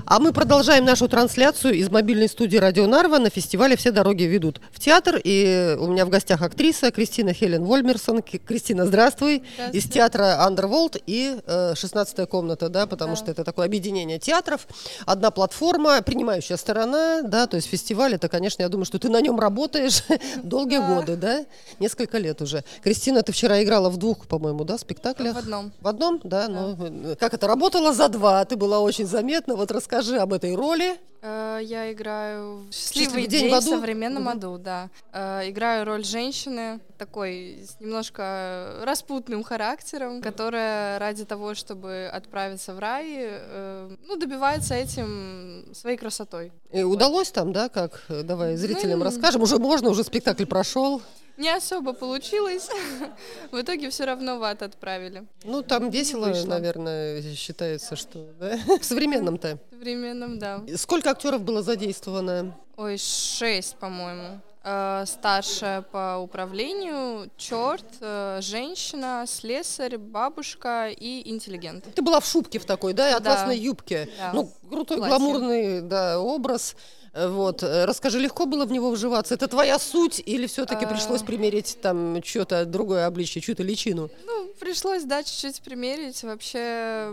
А мы продолжаем нашу трансляцию из мобильной студии «Радио Нарва» на фестивале «Все дороги ведут в театр». И у меня в гостях актриса Кристина Хелен Вольмерсон. Кристина, здравствуй. Из театра «Андерволд» и «16-я комната», да, потому что это такое объединение театров. Одна платформа, принимающая сторона, да, то есть фестиваль, это, конечно, я думаю, что ты на нем работаешь долгие годы, да, несколько лет уже. Кристина, ты вчера играла в 2, по-моему, да, спектаклях? В одном. В одном, да. Ну, как это, работала за 2, ты была очень заметна. Вот расскажи об этой роли. Я играю в «Счастливый день в современном аду», да. Играю роль женщины, такой с немножко распутным характером, которая ради того, чтобы отправиться в рай, добивается этим своей красотой. И удалось там, да, как? Давай зрителям расскажем. Уже можно, уже спектакль прошел. Не особо получилось. В итоге все равно в ад отправили. Ну, там весело, наверное, считается, что, да? В современном-то. В современном, да. Сколько актеров было задействовано? 6, по-моему. Старшая по управлению, черт, женщина, слесарь, бабушка и интеллигент. Ты была в шубке в такой, да, и атласной юбке. Да. Ну, крутой, гламурный, да, образ. Вот. Расскажи, легко было в него вживаться? Это твоя суть или все-таки пришлось примерить там что-то другое обличие, чью-то личину? Ну, пришлось, да, чуть-чуть примерить. Вообще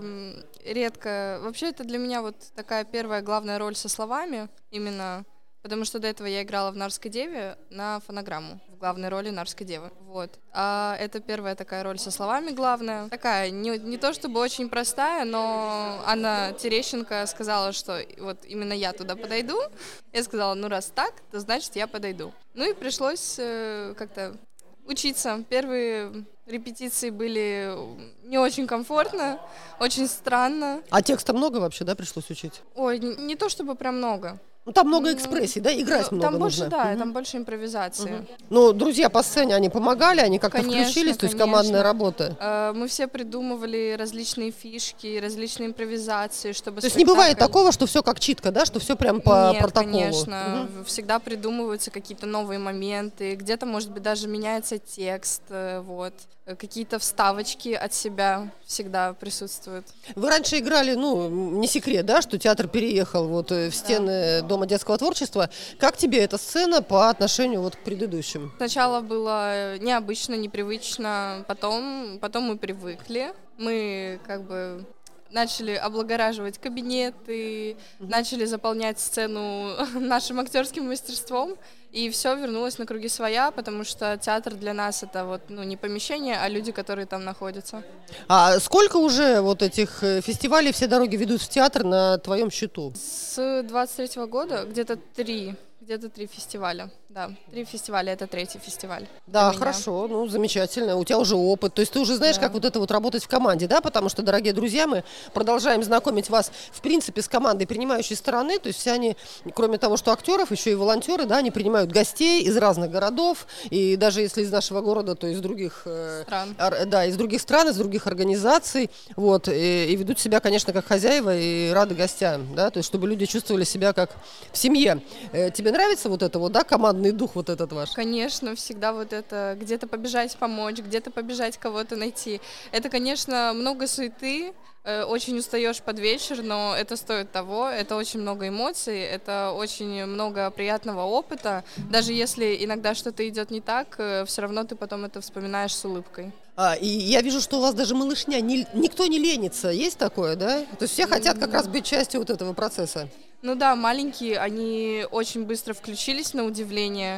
редко. Вообще это для меня вот такая первая главная роль со словами именно. Потому что до этого я играла в «Нарвской деве» на фонограмму, в главной роли Нарвской девы. Вот. А это первая такая роль со словами главная. Такая, не то чтобы очень простая, но Анна Терещенко сказала, что вот именно я туда подойду. Я сказала, ну раз так, то значит я подойду. Ну и пришлось как-то учиться. Первые репетиции были не очень комфортно, очень странно. А текста много вообще, да, пришлось учить? Ой, не то чтобы прям много. Ну, там много экспрессий, да? Играть много там больше, нужно. Да, там больше импровизации. Ну, друзья по сцене, они помогали, они как-то Конечно, включились, то есть командная работа? Мы все придумывали различные фишки, различные импровизации, чтобы... То есть не бывает такого, что все как читка, да? Что все прям по протоколу? Нет, конечно. Всегда придумываются какие-то новые моменты, где-то, может быть, даже меняется текст, вот. Какие-то вставочки от себя всегда присутствуют. Вы раньше играли, ну, не секрет, да, что театр переехал вот в стены Дома детского творчества. Как тебе эта сцена по отношению вот к предыдущим? Сначала было необычно, непривычно, потом мы привыкли. Мы как бы начали облагораживать кабинеты, начали заполнять сцену нашим актерским мастерством, и все вернулось на круги своя, потому что театр для нас это вот, не помещение, а люди, которые там находятся. А сколько уже вот этих фестивалей «Все дороги ведут в театр» на твоем счету? С 23-го года где-то 3 фестиваля. Да, 3 фестиваля, это 3-й фестиваль. Да, хорошо, ну, замечательно. У тебя уже опыт. То есть ты уже знаешь, как вот это вот работать в команде, да? Потому что, дорогие друзья, мы продолжаем знакомить вас, в принципе, с командой принимающей стороны. То есть все они, кроме того, что актеров, еще и волонтеры, да, они принимают гостей из разных городов. И даже если из нашего города, то из других стран. Да, из других стран, из других организаций. Вот. И ведут себя, конечно, как хозяева и рады гостям, да? То есть чтобы люди чувствовали себя как в семье. Тебе нравится вот это вот, да, командный дух вот этот ваш? Конечно, всегда вот это где-то побежать помочь, где-то побежать кого-то найти. Это, конечно, много суеты, очень устаешь под вечер, но это стоит того, это очень много эмоций, это очень много приятного опыта. Даже если иногда что-то идет не так, все равно ты потом это вспоминаешь с улыбкой. И я вижу, что у вас даже малышня, никто не ленится, есть такое, да? То есть все хотят как раз быть частью вот этого процесса. Ну да, маленькие, они очень быстро включились, на удивление.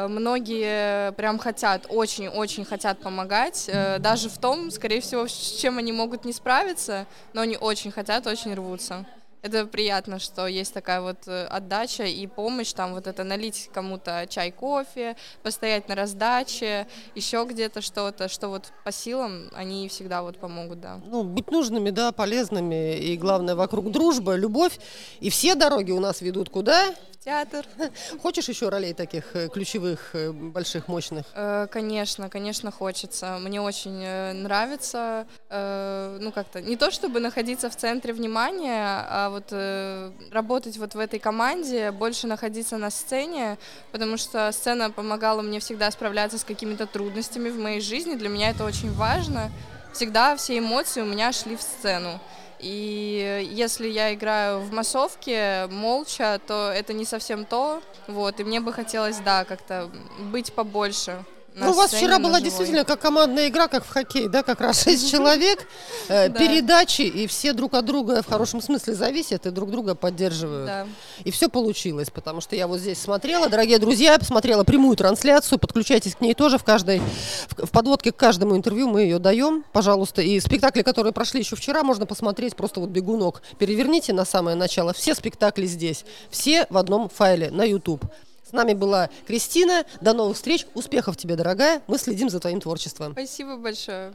Многие прям хотят, очень-очень хотят помогать, даже в том, скорее всего, с чем они могут не справиться, но они очень хотят, очень рвутся. Это приятно, что есть такая вот отдача и помощь, там вот это налить кому-то чай, кофе, постоять на раздаче, еще где-то что-то, что вот по силам они всегда вот помогут, да. Ну, быть нужными, да, полезными, и главное, вокруг дружба, любовь, и все дороги у нас ведут куда? В театр. Хочешь еще ролей таких ключевых, больших, мощных? Конечно, хочется. Мне очень нравится, как-то, не то чтобы находиться в центре внимания, а вот работать вот в этой команде, больше находиться на сцене, потому что сцена помогала мне всегда справляться с какими-то трудностями в моей жизни. Для меня это очень важно. Всегда все эмоции у меня шли в сцену. И если я играю в массовке молча, то это не совсем то. Вот, и мне бы хотелось, да, как-то быть побольше. Ну, у вас вчера была действительно как командная игра, как в хоккее, да, как раз 6 человек, передачи, и все друг от друга в хорошем смысле зависят и друг друга поддерживают. Да. И все получилось, потому что я вот здесь смотрела, дорогие друзья, я посмотрела прямую трансляцию, подключайтесь к ней тоже в подводке к каждому интервью мы ее даем, пожалуйста. И спектакли, которые прошли еще вчера, можно посмотреть просто вот бегунок. Переверните на самое начало, все спектакли здесь, все в одном файле на YouTube. С нами была Кристина. До новых встреч. Успехов тебе, дорогая. Мы следим за твоим творчеством. Спасибо большое.